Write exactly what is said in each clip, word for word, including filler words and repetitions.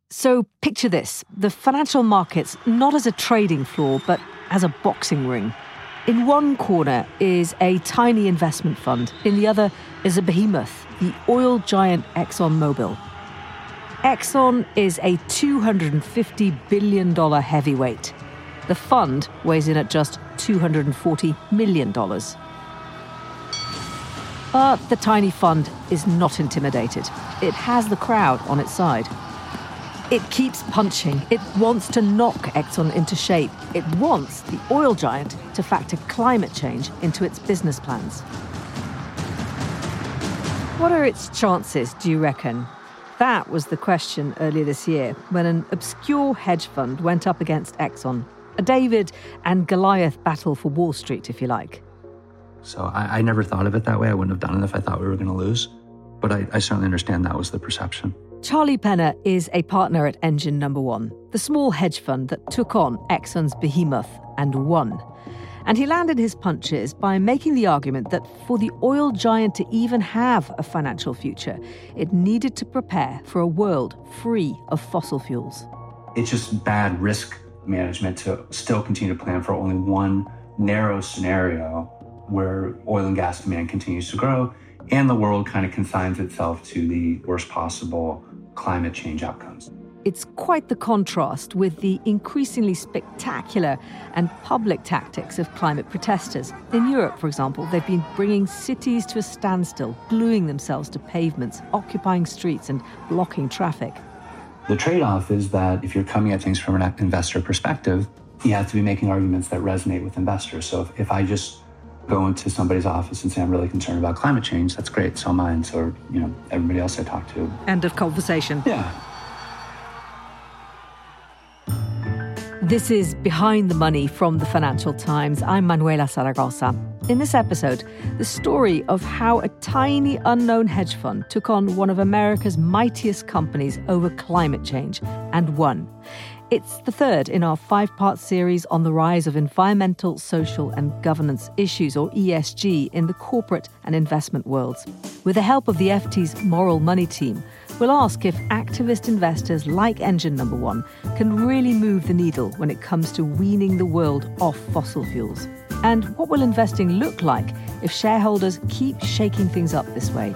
So picture this, the financial markets not as a trading floor, but as a boxing ring. In one corner is a tiny investment fund. In the other is a behemoth, the oil giant ExxonMobil. Exxon is a two hundred fifty billion dollars heavyweight. The fund weighs in at just two hundred forty million dollars. But the tiny fund is not intimidated. It has the crowd on its side. It keeps punching. It wants to knock Exxon into shape. It wants the oil giant to factor climate change into its business plans. What are its chances, do you reckon? That was the question earlier this year when an obscure hedge fund went up against Exxon. A David and Goliath battle for Wall Street, if you like. So I, I never thought of it that way. I wouldn't have done it if I thought we were going to lose. But I, I certainly understand that was the perception. Charlie Penner is a partner at Engine Number One, the small hedge fund that took on Exxon's behemoth and won. And he landed his punches by making the argument that for the oil giant to even have a financial future, it needed to prepare for a world free of fossil fuels. It's just bad risk management to still continue to plan for only one narrow scenario where oil and gas demand continues to grow and the world kind of consigns itself to the worst possible climate change outcomes. It's quite the contrast with the increasingly spectacular and public tactics of climate protesters. In Europe, for example, they've been bringing cities to a standstill, gluing themselves to pavements, occupying streets and blocking traffic. The trade-off is that if you're coming at things from an investor perspective, you have to be making arguments that resonate with investors. So if, if I just go into somebody's office and say, I'm really concerned about climate change, that's great, so am I, and so are, you know, everybody else I talk to. End of conversation. Yeah. This is Behind the Money from the Financial Times. I'm Manuela Zaragoza. In this episode, the story of how a tiny unknown hedge fund took on one of America's mightiest companies over climate change and won. It's the third in our five-part series on the rise of environmental, social and governance issues, or E S G, in the corporate and investment worlds. With the help of the F T's Moral Money team, we'll ask if activist investors like Engine Number One can really move the needle when it comes to weaning the world off fossil fuels. And what will investing look like if shareholders keep shaking things up this way?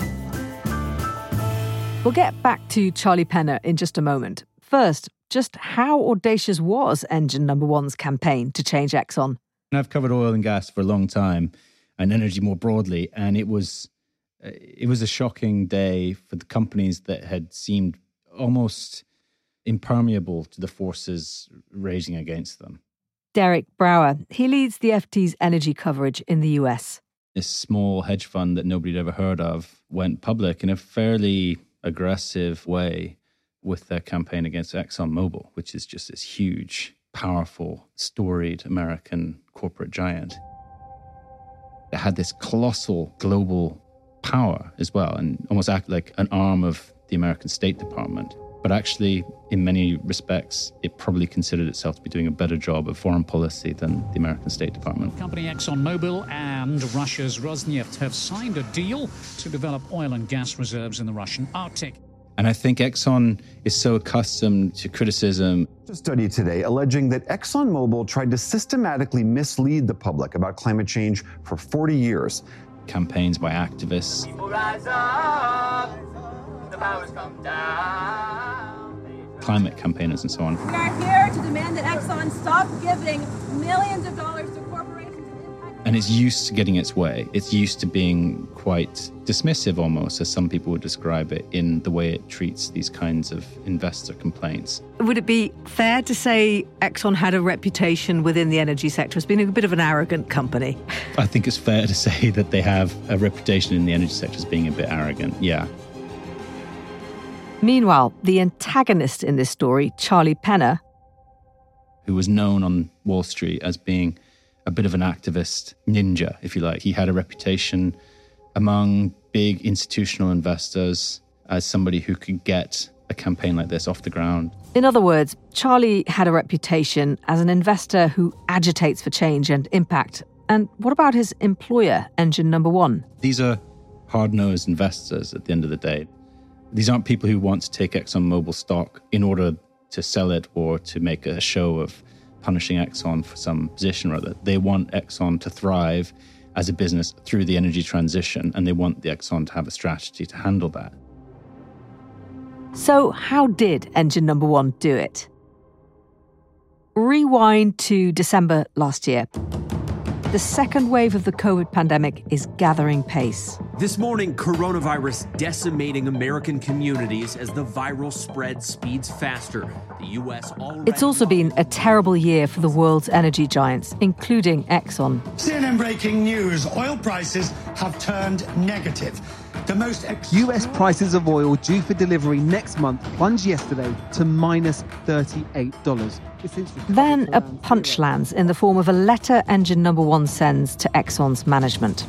We'll get back to Charlie Penner in just a moment. First, just how audacious was Engine Number One's campaign to change Exxon? I've covered oil and gas for a long time, and energy more broadly, and it was it was a shocking day for the companies that had seemed almost impermeable to the forces raging against them. Derek Brower, he leads the F T's energy coverage in the U S. This small hedge fund that nobody had ever heard of went public in a fairly aggressive way with their campaign against ExxonMobil, which is just this huge, powerful, storied American corporate giant. It had this colossal global power as well, and almost act like an arm of the American State Department. But actually, in many respects, it probably considered itself to be doing a better job of foreign policy than the American State Department. Company ExxonMobil and Russia's Rosneft have signed a deal to develop oil and gas reserves in the Russian Arctic. And I think Exxon is so accustomed to criticism. A study today alleging that ExxonMobil tried to systematically mislead the public about climate change for forty years. Campaigns by activists. People rise up, the powers come down. Climate campaigners and so on. We are here to demand that Exxon stop giving millions of dollars to corporations and impact. And it's used to getting its way. It's used to being quite dismissive almost, as some people would describe it, in the way it treats these kinds of investor complaints. Would it be fair to say Exxon had a reputation within the energy sector as being a bit of an arrogant company? I think it's fair to say that they have a reputation in the energy sector as being a bit arrogant, yeah. Meanwhile, the antagonist in this story, Charlie Penner, who was known on Wall Street as being a bit of an activist ninja, if you like. He had a reputation among big institutional investors as somebody who could get a campaign like this off the ground. In other words, Charlie had a reputation as an investor who agitates for change and impact. And what about his employer, Engine Number One? These are hard-nosed investors at the end of the day. These aren't people who want to take ExxonMobil stock in order to sell it or to make a show of punishing Exxon for some position or other. They want Exxon to thrive as a business through the energy transition, and they want the Exxon to have a strategy to handle that. So how did Engine Number One do it? Rewind to December last year. The second wave of the COVID pandemic is gathering pace. This morning, coronavirus decimating American communities as the viral spread speeds faster. The U S already... It's also been a terrible year for the world's energy giants, including Exxon. C N N breaking news. Oil prices have turned negative. The most ex- U S prices of oil due for delivery next month plunged yesterday to minus thirty-eight dollars. Then a punch lands in the form of a letter Engine Number One sends to Exxon's management.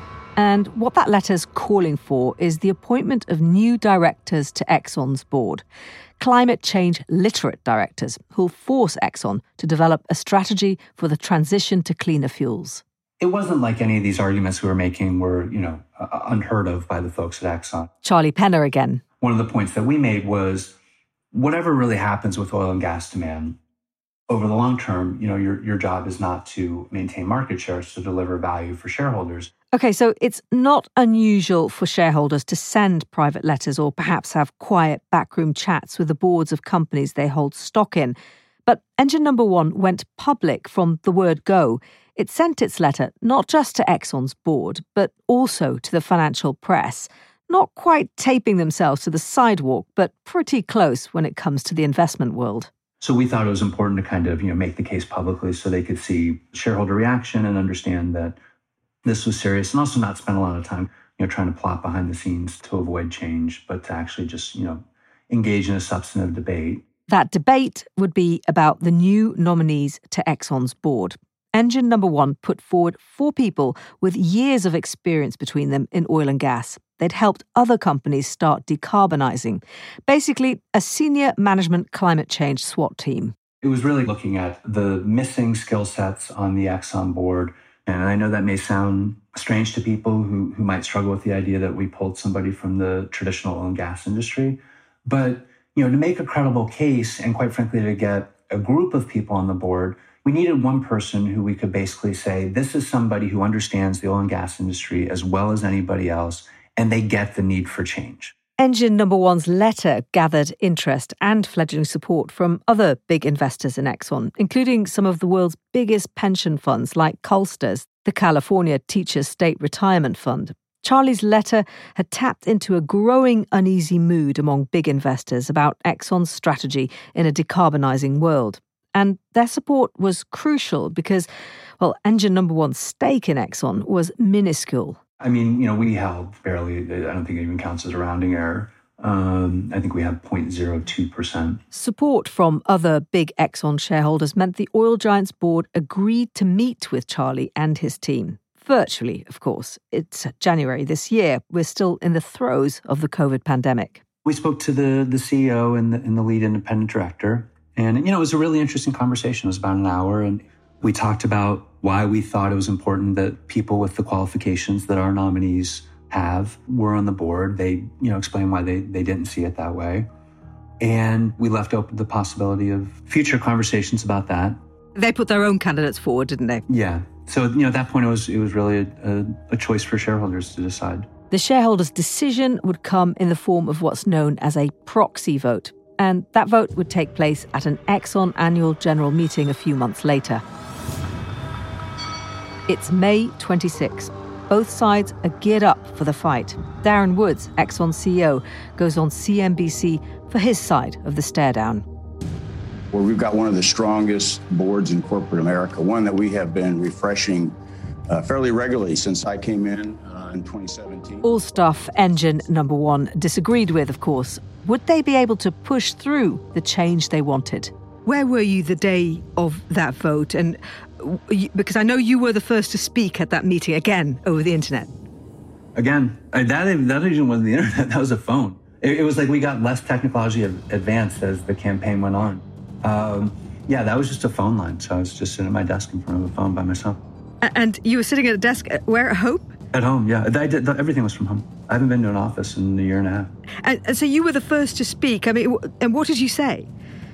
And what that letter's calling for is the appointment of new directors to Exxon's board, climate change literate directors who'll force Exxon to develop a strategy for the transition to cleaner fuels. It wasn't like any of these arguments we were making were, you know, uh, unheard of by the folks at Exxon. Charlie Penner again. One of the points that we made was whatever really happens with oil and gas demand, over the long term, you know, your, your job is not to maintain market shares, to deliver value for shareholders. OK, so it's not unusual for shareholders to send private letters or perhaps have quiet backroom chats with the boards of companies they hold stock in. But Engine Number One went public from the word go. It sent its letter not just to Exxon's board, but also to the financial press, not quite taping themselves to the sidewalk, but pretty close when it comes to the investment world. So we thought it was important to kind of, you know, make the case publicly so they could see shareholder reaction and understand that this was serious, and also not spend a lot of time, you know, trying to plot behind the scenes to avoid change, but to actually just, you know, engage in a substantive debate. That debate would be about the new nominees to Exxon's board. Engine Number One put forward four people with years of experience between them in oil and gas. They'd helped other companies start decarbonising. Basically, a senior management climate change SWAT team. It was really looking at the missing skill sets on the Exxon board. And I know that may sound strange to people who, who might struggle with the idea that we pulled somebody from the traditional oil and gas industry. But, you know, to make a credible case, and quite frankly, to get a group of people on the board, we needed one person who we could basically say, this is somebody who understands the oil and gas industry as well as anybody else, and they get the need for change. Engine Number One's letter gathered interest and fledgling support from other big investors in Exxon, including some of the world's biggest pension funds like Colster's, the California Teachers State Retirement Fund. Charlie's letter had tapped into a growing uneasy mood among big investors about Exxon's strategy in a decarbonising world. And their support was crucial because, well, Engine Number One's stake in Exxon was minuscule. I mean, you know, we held barely, I don't think it even counts as a rounding error. Um, I think we had zero point zero two percent. Support from other big Exxon shareholders meant the oil giant's board agreed to meet with Charlie and his team. Virtually, of course. It's January this year. We're still in the throes of the COVID pandemic. We spoke to the, the C E O and the, and the lead independent director. And, you know, it was a really interesting conversation. It was about an hour. And we talked about why we thought it was important that people with the qualifications that our nominees have were on the board. They, you know, explained why they, they didn't see it that way. And we left open the possibility of future conversations about that. They put their own candidates forward, didn't they? Yeah. So, you know, at that point, it was it was really a, a choice for shareholders to decide. The shareholders' decision would come in the form of what's known as a proxy vote. And that vote would take place at an Exxon annual general meeting a few months later. It's May twenty-sixth. Both sides are geared up for the fight. Darren Woods, Exxon C E O, goes on C N B C for his side of the stare down. Well, we've got one of the strongest boards in corporate America, one that we have been refreshing uh, fairly regularly since I came in uh, in twenty seventeen. All stuff Engine Number One disagreed with, of course. Would they be able to push through the change they wanted? Where were you the day of that vote? And because I know you were the first to speak at that meeting again over the internet. Again, that, that even wasn't the internet, that was a phone. It, it was like we got less technologically advanced as the campaign went on. Um, yeah, that was just a phone line. So I was just sitting at my desk in front of a phone by myself. And you were sitting at a desk where, at home? At home, yeah. I did, everything was from home. I haven't been to an office in a year and a half. And, and so you were the first to speak. I mean, and what did you say?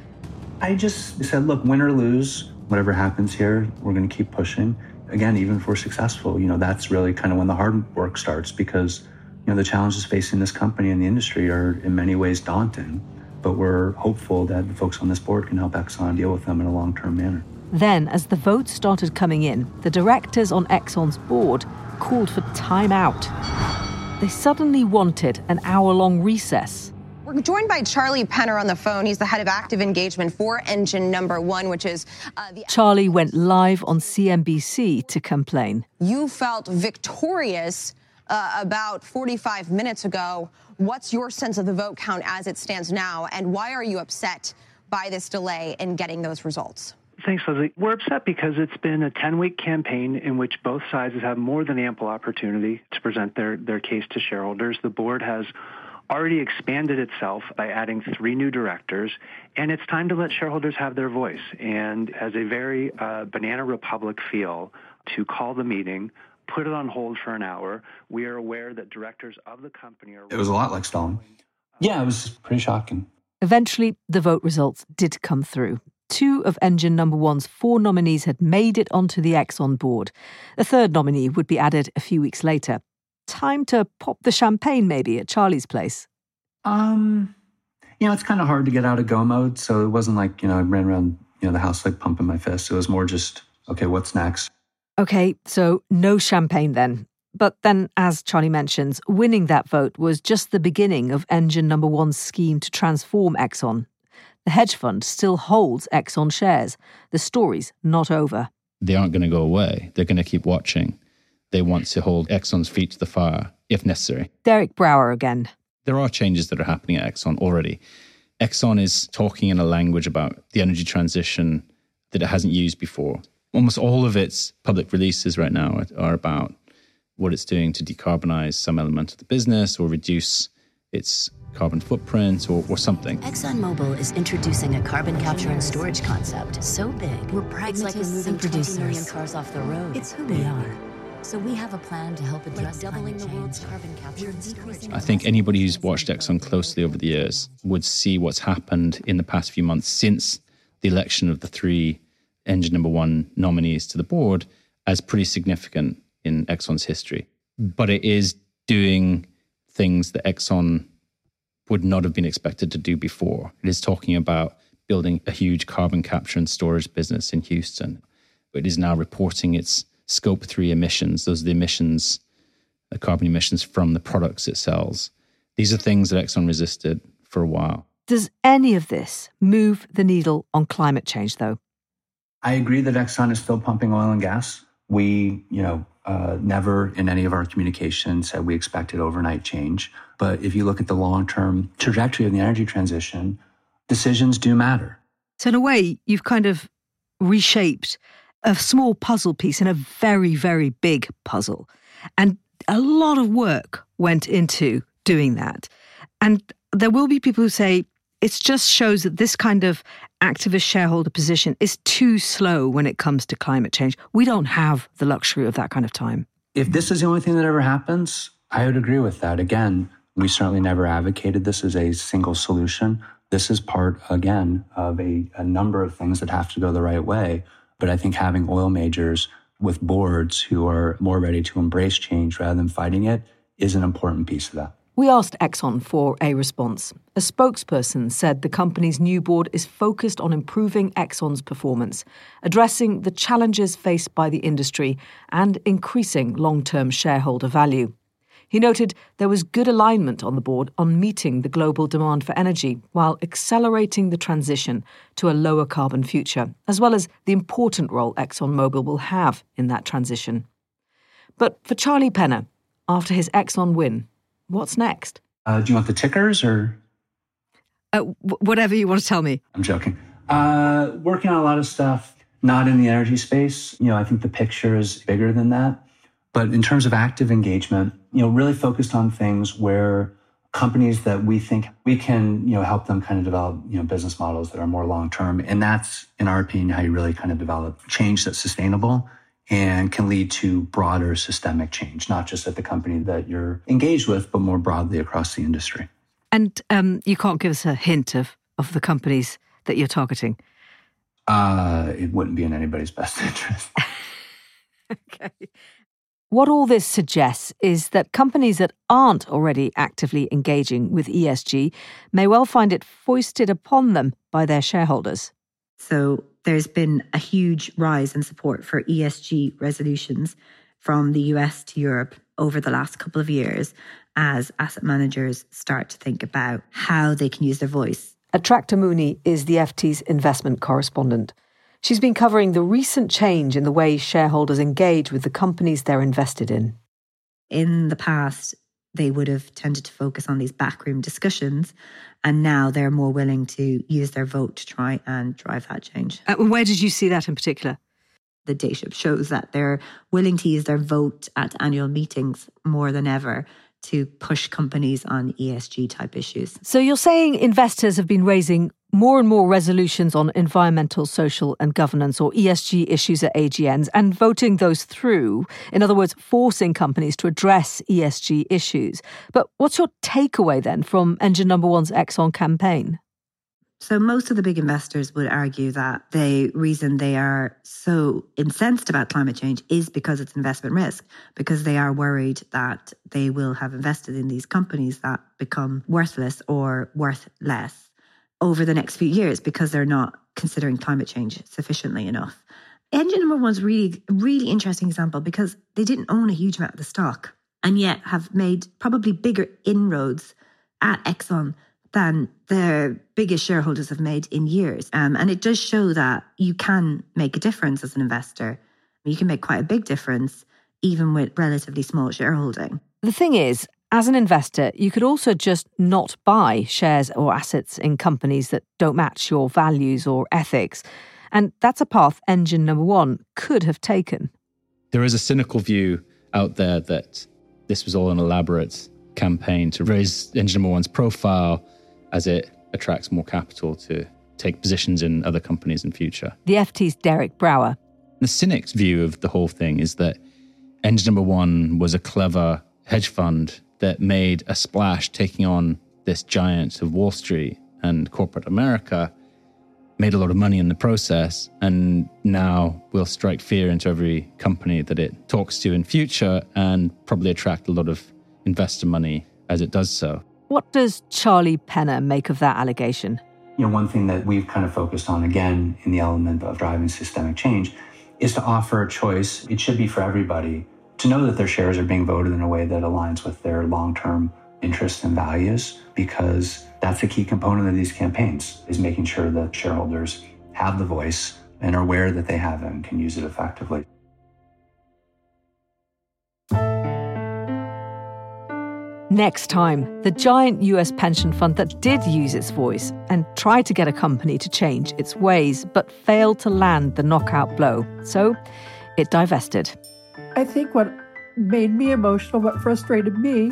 I just said, look, win or lose, whatever happens here, we're going to keep pushing. Again, even if we're successful, you know, that's really kind of when the hard work starts, because, you know, the challenges facing this company and the industry are in many ways daunting. But we're hopeful that the folks on this board can help Exxon deal with them in a long-term manner. Then, as the votes started coming in, the directors on Exxon's board called for time out. They suddenly wanted an hour-long recess. We're joined by Charlie Penner on the phone. He's the head of active engagement for Engine Number One, which is uh, the... Charlie went live on C N B C to complain. You felt victorious uh, about forty-five minutes ago. What's your sense of the vote count as it stands now, and why are you upset by this delay in getting those results? Thanks, Leslie. We're upset because it's been a ten-week campaign in which both sides have had more than ample opportunity to present their, their case to shareholders. The board has already expanded itself by adding three new directors, and it's time to let shareholders have their voice. And as a very uh, Banana Republic feel to call the meeting, put it on hold for an hour. We are aware that directors of the company are... It was a lot like Stalin. Yeah, it was pretty shocking. Eventually, the vote results did come through. Two of Engine Number One's four nominees had made it onto the Exxon board. A third nominee would be added a few weeks later. Time to pop the champagne, maybe, at Charlie's place. Um, you know, it's kind of hard to get out of go mode, so it wasn't like, you know, I ran around, you know, the house like pumping my fists. It was more just, okay, what's next? Okay, so no champagne then. But then, as Charlie mentions, winning that vote was just the beginning of Engine Number One's scheme to transform Exxon. The hedge fund still holds Exxon shares. The story's not over. They aren't going to go away. They're going to keep watching. They want to hold Exxon's feet to the fire, if necessary. Derek Brower again. There are changes that are happening at Exxon already. Exxon is talking in a language about the energy transition that it hasn't used before. Almost all of its public releases right now are about what it's doing to decarbonize some element of the business or reduce its carbon footprint or, or something. ExxonMobil is introducing a carbon capture and storage concept so big, we're pragmatists like and twenty million cars off the road. It's who we are. So we have a plan to help address like doubling the world's carbon capture and storage. I think anybody who's watched Exxon closely over the years would see what's happened in the past few months since the election of the three Engine Number One nominees to the board as pretty significant in Exxon's history. But it is doing things that Exxon would not have been expected to do before. It is talking about building a huge carbon capture and storage business in Houston. It is now reporting its Scope three emissions. Those are the emissions, the carbon emissions from the products it sells. These are things that Exxon resisted for a while. Does any of this move the needle on climate change, though? I agree that Exxon is still pumping oil and gas. We, you know, uh, never in any of our communication said we expected overnight change. But if you look at the long-term trajectory of the energy transition, decisions do matter. So in a way, you've kind of reshaped a small puzzle piece in a very, very big puzzle. And a lot of work went into doing that. And there will be people who say it just shows that this kind of activist shareholder position is too slow when it comes to climate change. We don't have the luxury of that kind of time. If this is the only thing that ever happens, I would agree with that. Again, we certainly never advocated this as a single solution. This is part, again, of a, a number of things that have to go the right way. But I think having oil majors with boards who are more ready to embrace change rather than fighting it is an important piece of that. We asked Exxon for a response. A spokesperson said the company's new board is focused on improving Exxon's performance, addressing the challenges faced by the industry, and increasing long-term shareholder value. He noted there was good alignment on the board on meeting the global demand for energy while accelerating the transition to a lower carbon future, as well as the important role ExxonMobil will have in that transition. But for Charlie Penner, after his Exxon win, what's next? Uh, do you want the tickers or? Uh, w- whatever you want to tell me. I'm joking. Uh, working on a lot of stuff, not in the energy space. You know, I think the picture is bigger than that. But in terms of active engagement, you know, really focused on things where companies that we think we can, you know, help them kind of develop, you know, business models that are more long-term. And that's, in our opinion, how you really kind of develop change that's sustainable and can lead to broader systemic change, not just at the company that you're engaged with, but more broadly across the industry. And um, you can't give us a hint of, of the companies that you're targeting? Uh, it wouldn't be in anybody's best interest. Okay. What all this suggests is that companies that aren't already actively engaging with E S G may well find it foisted upon them by their shareholders. So there's been a huge rise in support for E S G resolutions from the U S to Europe over the last couple of years as asset managers start to think about how they can use their voice. Atracta Mooney is the F T's investment correspondent. She's been covering the recent change in the way shareholders engage with the companies they're invested in. In the past, they would have tended to focus on these backroom discussions, and now they're more willing to use their vote to try and drive that change. Uh, where did you see that in particular? The data shows that they're willing to use their vote at annual meetings more than ever to push companies on E S G type issues. So you're saying investors have been raising more and more resolutions on environmental, social and governance or E S G issues at A G Ns and voting those through, in other words, forcing companies to address E S G issues. But what's your takeaway then from Engine Number One's Exxon campaign? So most of the big investors would argue that the reason they are so incensed about climate change is because it's investment risk, because they are worried that they will have invested in these companies that become worthless or worth less over the next few years because they're not considering climate change sufficiently enough. Engine Number One's really, really interesting example because they didn't own a huge amount of the stock and yet have made probably bigger inroads at Exxon than their biggest shareholders have made in years. Um, and it does show that you can make a difference as an investor. You can make quite a big difference, even with relatively small shareholding. The thing is, as an investor, you could also just not buy shares or assets in companies that don't match your values or ethics. And that's a path Engine Number One could have taken. There is a cynical view out there that this was all an elaborate campaign to raise Engine Number One's profile as it attracts more capital to take positions in other companies in future. The F T's Derek Brower. The cynic's view of the whole thing is that Engine Number One was a clever hedge fund that made a splash taking on this giant of Wall Street and corporate America, made a lot of money in the process, and now will strike fear into every company that it talks to in future and probably attract a lot of investor money as it does so. What does Charlie Penner make of that allegation? You know, one thing that we've kind of focused on, again, in the element of driving systemic change, is to offer a choice. It should be for everybody to know that their shares are being voted in a way that aligns with their long-term interests and values, because that's a key component of these campaigns, is making sure that shareholders have the voice and are aware that they have it and can use it effectively. Next time, the giant U S pension fund that did use its voice and tried to get a company to change its ways, but failed to land the knockout blow. So it divested. I think what made me emotional, what frustrated me,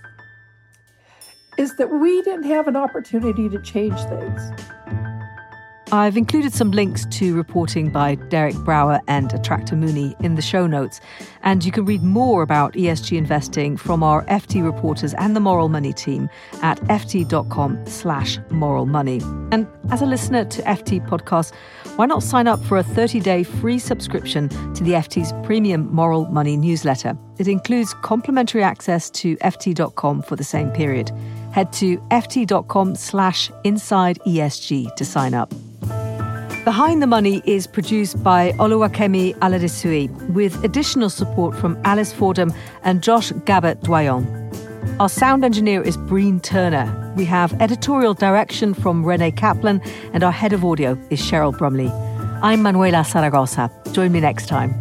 is that we didn't have an opportunity to change things. I've included some links to reporting by Derek Brower and Atracta Mooney in the show notes, and you can read more about E S G investing from our F T reporters and the Moral Money team at ft.com slash moral money. And as a listener to F T podcasts, why not sign up for a thirty-day free subscription to the F T's premium Moral Money newsletter? It includes complimentary access to F T dot com for the same period. Head to ft.com slash inside ESG to sign up. Behind the Money is produced by Oluwakemi Aladesui with additional support from Alice Fordham and Josh Gabbett-Doyon. Our sound engineer is Breen Turner. We have editorial direction from Renee Kaplan and our head of audio is Cheryl Brumley. I'm Manuela Zaragoza. Join me next time.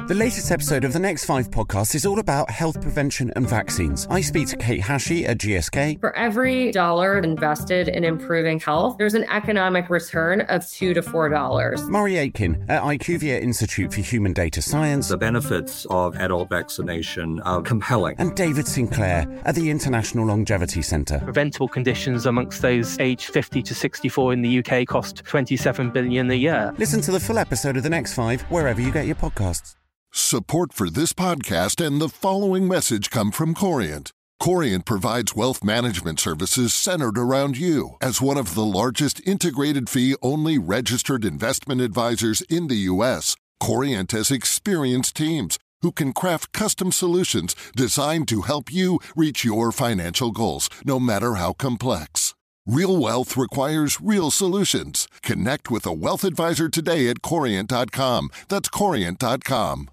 The latest episode of the Next Five podcast is all about health prevention and vaccines. I speak to Kate Hashey at G S K. For every dollar invested in improving health, there's an economic return of two to four dollars. Murray Aitken at IQVIA Institute for Human Data Science. The benefits of adult vaccination are compelling. And David Sinclair at the International Longevity Centre. Preventable conditions amongst those aged fifty to sixty-four in the U K cost twenty-seven billion dollars a year. Listen to the full episode of The Next Five wherever you get your podcasts. Support for this podcast and the following message come from Corient. Corient provides wealth management services centered around you. As one of the largest integrated fee-only registered investment advisors in the U S, Corient has experienced teams who can craft custom solutions designed to help you reach your financial goals, no matter how complex. Real wealth requires real solutions. Connect with a wealth advisor today at Corient dot com. That's Corient dot com.